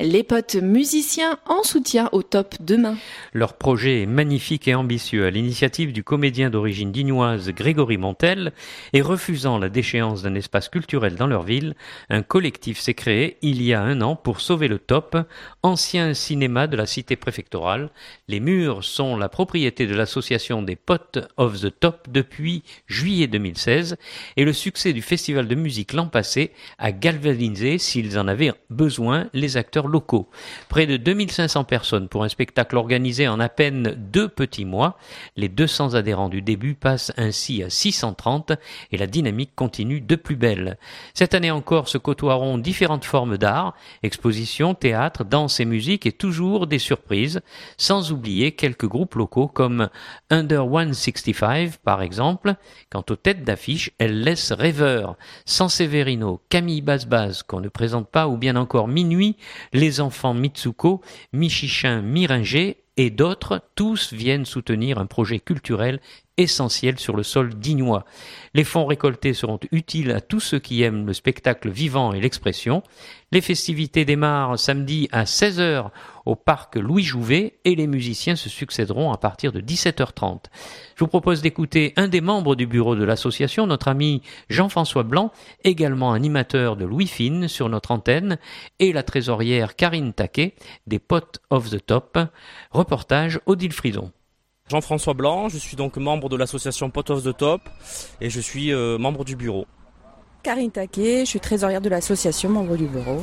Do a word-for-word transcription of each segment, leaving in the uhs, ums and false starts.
Les potes musiciens en soutien au top demain. Leur projet est magnifique et ambitieux. À l'initiative du comédien d'origine dignoise Grégory Montel et refusant la déchéance d'un espace culturel dans leur ville, un collectif s'est créé il y a un an pour sauver le top, ancien cinéma de la cité préfectorale. Les murs sont la propriété de l'association des Potes of the Top depuis juillet deux mille seize et le succès du festival de musique l'an passé a galvanisé, s'ils en avaient besoin, les acteurs locaux. Près de deux mille cinq cents personnes pour un spectacle organisé en à peine deux petits mois. Les deux cents adhérents du début passent ainsi à six cent trente et la dynamique continue de plus belle. Cette année encore se côtoieront différentes formes d'art, expositions, théâtre, danse et musique et toujours des surprises, sans oublier quelques groupes locaux comme Under cent soixante-quinze par exemple. Quant aux têtes d'affiche, elles laissent rêveurs. San Severino, Camille Basse-Basse qu'on ne présente pas ou bien encore Minuit, les enfants Mitsuko, Michichin, Miringer et d'autres, tous viennent soutenir un projet culturel essentiel sur le sol dignois. Les fonds récoltés seront utiles à tous ceux qui aiment le spectacle vivant et l'expression. Les festivités démarrent samedi à seize heures au parc Louis Jouvet et les musiciens se succéderont à partir de dix-sept heures trente. Je vous propose d'écouter un des membres du bureau de l'association, notre ami Jean-François Blanc, également animateur de Louis Fine sur notre antenne, et la trésorière Karine Taquet des Potes of the Top. Reportage Odile Frison. Jean-François Blanc, je suis donc membre de l'association Potes of the Top et je suis euh, membre du bureau. Karine Taquet, je suis trésorière de l'association, membre du bureau.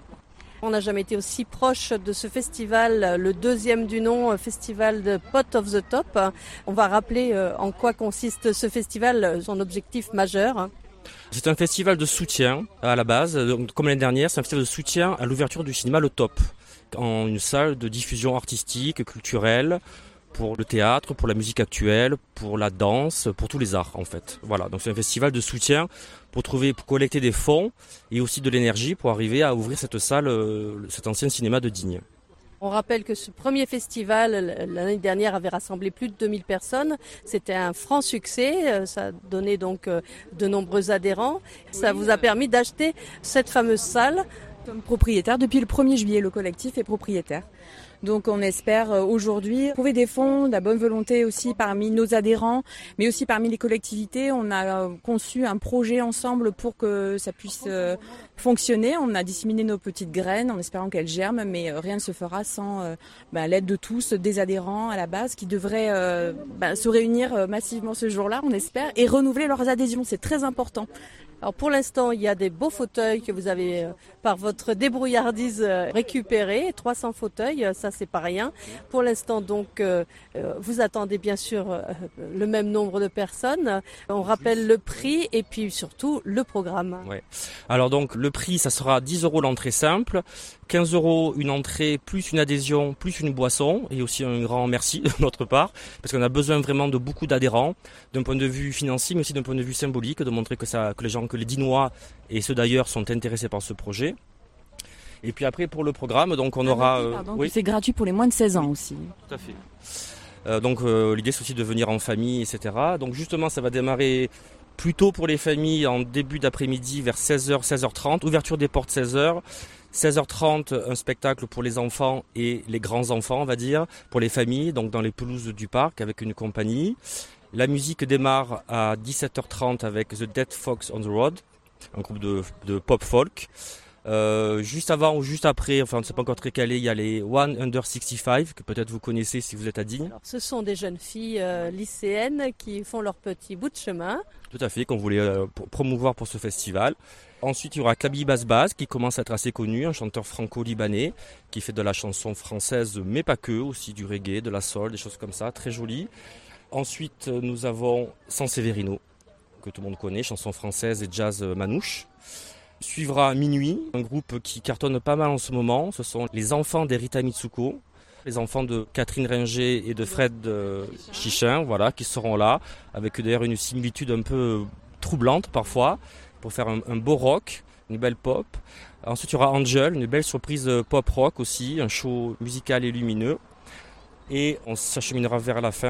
On n'a jamais été aussi proche de ce festival, le deuxième du nom, festival de Potes of the Top. On va rappeler en quoi consiste ce festival, son objectif majeur. C'est un festival de soutien à la base, comme l'année dernière, c'est un festival de soutien à l'ouverture du cinéma Le Top, en une salle de diffusion artistique, culturelle, pour le théâtre, pour la musique actuelle, pour la danse, pour tous les arts en fait. Voilà, donc c'est un festival de soutien pour trouver, pour collecter des fonds et aussi de l'énergie pour arriver à ouvrir cette salle, cet ancien cinéma de Digne. On rappelle que ce premier festival, l'année dernière, avait rassemblé plus de deux mille personnes. C'était un franc succès. Ça a donné donc de nombreux adhérents. Ça vous a permis d'acheter cette fameuse salle. Comme propriétaire, depuis le premier juillet, le collectif est propriétaire. Donc on espère aujourd'hui trouver des fonds, de la bonne volonté aussi parmi nos adhérents, mais aussi parmi les collectivités. On a conçu un projet ensemble pour que ça puisse fonctionner. On a disséminé nos petites graines en espérant qu'elles germent, mais rien ne se fera sans bah, l'aide de tous, des adhérents à la base qui devraient euh, bah, se réunir massivement ce jour-là, on espère, et renouveler leurs adhésions. C'est très important. Alors pour l'instant, il y a des beaux fauteuils que vous avez euh, par votre débrouillardise euh, récupérés, trois cents fauteuils, ça c'est pas rien. Pour l'instant donc, euh, euh, vous attendez bien sûr euh, le même nombre de personnes. On rappelle le prix et puis surtout le programme. Ouais. Alors donc le prix, ça sera dix euros l'entrée simple, quinze euros une entrée plus une adhésion plus une boisson et aussi un grand merci de notre part parce qu'on a besoin vraiment de beaucoup d'adhérents d'un point de vue financier mais aussi d'un point de vue symbolique, de montrer que ça, que les gens que les Dinois et ceux d'ailleurs sont intéressés par ce projet. Et puis après pour le programme, donc on ah, aura... oui, pardon, oui. C'est gratuit pour les moins de seize ans aussi. Tout à fait. Euh, donc euh, l'idée c'est aussi de venir en famille, et cetera. Donc justement ça va démarrer plutôt pour les familles en début d'après-midi vers seize heures, seize heures trente. Ouverture des portes seize heures. seize heures trente, un spectacle pour les enfants et les grands-enfants, on va dire, pour les familles, donc dans les pelouses du parc avec une compagnie. La musique démarre à dix-sept heures trente avec The Dead Fox on the Road, un groupe de, de pop folk. Euh, juste avant ou juste après, enfin on ne sait pas encore très calé, il y a les One Under soixante-quinze que peut-être vous connaissez si vous êtes à Digne. Alors, ce sont des jeunes filles euh, lycéennes qui font leur petit bout de chemin. Tout à fait, qu'on voulait euh, promouvoir pour ce festival. Ensuite, il y aura Kaby Basse-Basse qui commence à être assez connu, un chanteur franco-libanais qui fait de la chanson française, mais pas que, aussi du reggae, de la soul, des choses comme ça, très jolies. Ensuite, nous avons San Severino, que tout le monde connaît, chanson française et jazz manouche. Suivra Minuit, un groupe qui cartonne pas mal en ce moment. Ce sont les enfants d'Erita Mitsuko, les enfants de Catherine Ringer et de Fred Chichin, voilà, qui seront là, avec d'ailleurs une similitude un peu troublante parfois, pour faire un, un beau rock, une belle pop. Ensuite, il y aura Angel, une belle surprise pop rock aussi, un show musical et lumineux. Et on s'acheminera vers la fin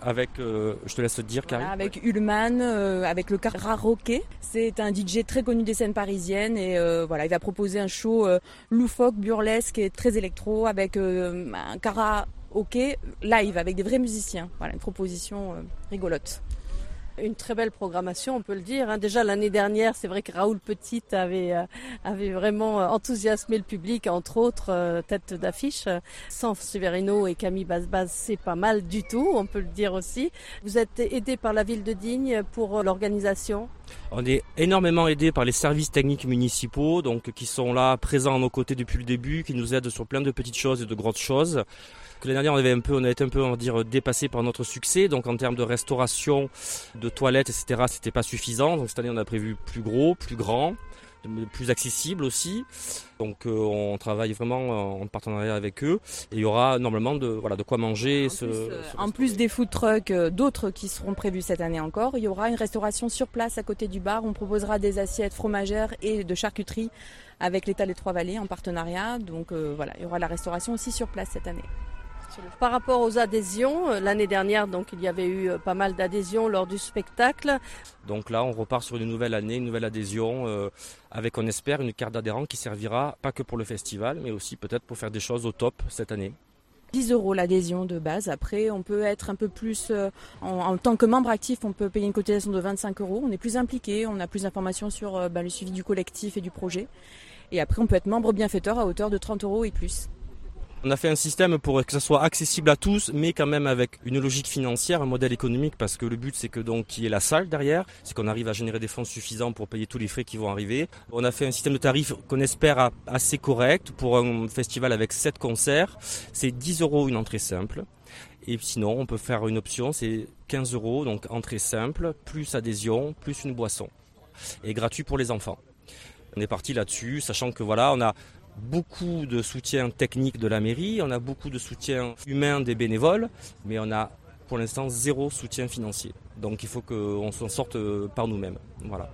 avec, euh, je te laisse te dire, Carrie. Voilà, avec Ullman, euh, avec le karaoké. C'est un D J très connu des scènes parisiennes et euh, voilà, il va proposer un show euh, loufoque, burlesque et très électro avec euh, un karaoké live avec des vrais musiciens. Voilà, une proposition euh, rigolote. Une très belle programmation, on peut le dire. Hein. Déjà l'année dernière, c'est vrai que Raoul Petit avait, euh, avait vraiment enthousiasmé le public, entre autres euh, tête d'affiche. Sans Severino et Camille Basbaz, c'est pas mal du tout, on peut le dire aussi. Vous êtes aidé par la ville de Digne pour l'organisation ? On est énormément aidé par les services techniques municipaux, donc qui sont là, présents à nos côtés depuis le début, qui nous aident sur plein de petites choses et de grosses choses. L'année dernière, on avait un peu, on a été un peu, on va dire, dépassé par notre succès. Donc, en termes de restauration, de toilettes, et cetera, c'était pas suffisant. Donc, cette année, on a prévu plus gros, plus grand, plus accessible aussi. Donc, euh, on travaille vraiment en partenariat avec eux. Et il y aura normalement de, voilà, de quoi manger. En, ce, plus, euh, ce en plus des food trucks, euh, d'autres qui seront prévus cette année encore, il y aura une restauration sur place à côté du bar. On proposera des assiettes fromagères et de charcuterie avec l'État des Trois-Vallées en partenariat. Donc, euh, voilà, il y aura la restauration aussi sur place cette année. Par rapport aux adhésions, l'année dernière, donc il y avait eu pas mal d'adhésions lors du spectacle. Donc là, on repart sur une nouvelle année, une nouvelle adhésion, euh, avec, on espère, une carte d'adhérent qui servira pas que pour le festival, mais aussi peut-être pour faire des choses au top cette année. dix euros l'adhésion de base. Après, on peut être un peu plus, euh, en, en tant que membre actif, on peut payer une cotisation de vingt-cinq euros. On est plus impliqué, on a plus d'informations sur euh, bah, le suivi du collectif et du projet. Et après, on peut être membre bienfaiteur à hauteur de trente euros et plus. On a fait un système pour que ça soit accessible à tous, mais quand même avec une logique financière, un modèle économique, parce que le but c'est que donc il y ait la salle derrière, c'est qu'on arrive à générer des fonds suffisants pour payer tous les frais qui vont arriver. On a fait un système de tarifs qu'on espère assez correct pour un festival avec sept concerts. C'est dix euros une entrée simple. Et sinon, on peut faire une option, c'est quinze euros, donc entrée simple, plus adhésion, plus une boisson. Et gratuit pour les enfants. On est parti là-dessus, sachant que voilà, on a beaucoup de soutien technique de la mairie, on a beaucoup de soutien humain des bénévoles, mais on a pour l'instant zéro soutien financier. Donc il faut qu'on s'en sorte par nous-mêmes. Voilà.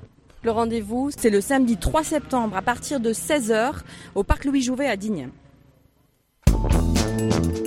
Le rendez-vous, c'est le samedi trois septembre à partir de seize heures au parc Louis Jouvet à Digne.